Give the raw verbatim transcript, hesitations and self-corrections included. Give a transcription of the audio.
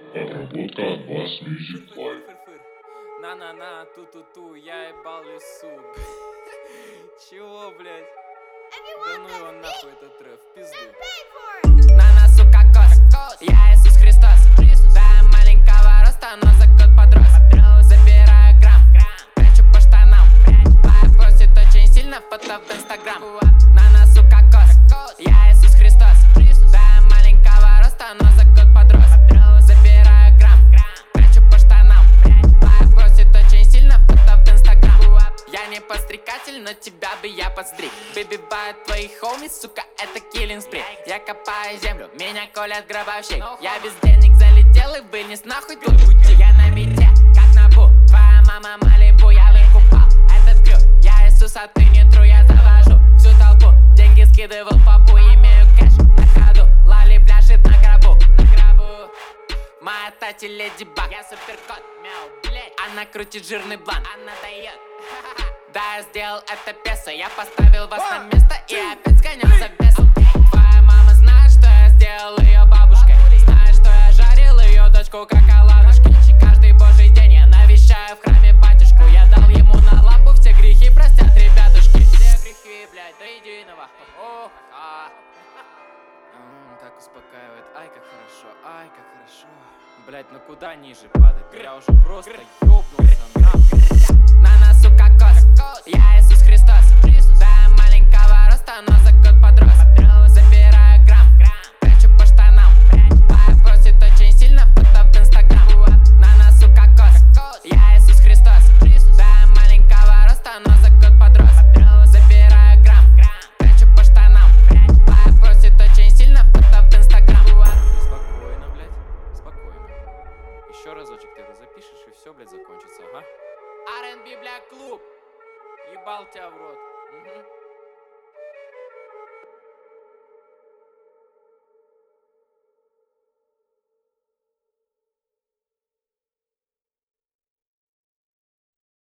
Отработка от вас Music Live. На-на-на, ту-ту-ту, я ебал лесу. Чего, блядь? Да ну его нахуй этот треф, в пизду. На носу кокос, я Иисус Христос. Да, маленького роста, но за год подрос. Забираю грамм, прячу по штанам. Лайк просит очень сильно, фото в Инстаграм. На носу кокос, я Иисус Христос. Да, маленького роста, но за год подрос. Забираю грамм, прячу по штанам. Лайк просит очень сильно, фото в Инстаграм. Я не подстрекатель, но тебя бы я подстриг. Выбивают твоих хоумис, сука, это киллинг спрей. Я копаю землю, меня колят гробовщик. Я без денег залетел и вынес нахуй тут пути. Я на мете, как Набу. Твоя мама Малибу, я выкупал этот крю. Я Иисус, а ты не тру, я завожу всю толпу. Деньги скидывал папу, имею кэш на ходу. Лали пляшет на гробу, на гробу. Моя тати леди баг, я суперкот, мяу, блять. Она крутит жирный блант, она дает. Да, я сделал это песо, я поставил вас на место и опять сгонял за бесом. Твоя мама знает, что я сделал ее бабушкой. Знает, что я жарил ее дочку как оладушки. Каждый божий день я навещаю в храме батюшку. Я дал ему на лапу, все грехи простят ребятушки. Все грехи, блядь, до единого. О, а. Так успокаивает, ай как хорошо, ай как хорошо. Блять, ну куда ниже падать? Я уже просто ёбнулся нахуй. На носу кокос, я Иисус Христос. Да, маленького роста, но за год подрос. Забираю грамм, прячу по штанам. Лайк просит очень сильно, фото в Инстаграм. На носу кокос, я Иисус Христос. Да, маленького роста, но за год подрос. Забираю грамм, прячу по штанам. Лайк просит очень сильно, фото в Инстаграм. Спокойно, блядь, спокойно. Еще разочек ты это запишешь и все, блядь, закончится, ага. ар энд би, бля, клуб. Ебал тебя в рот. Угу.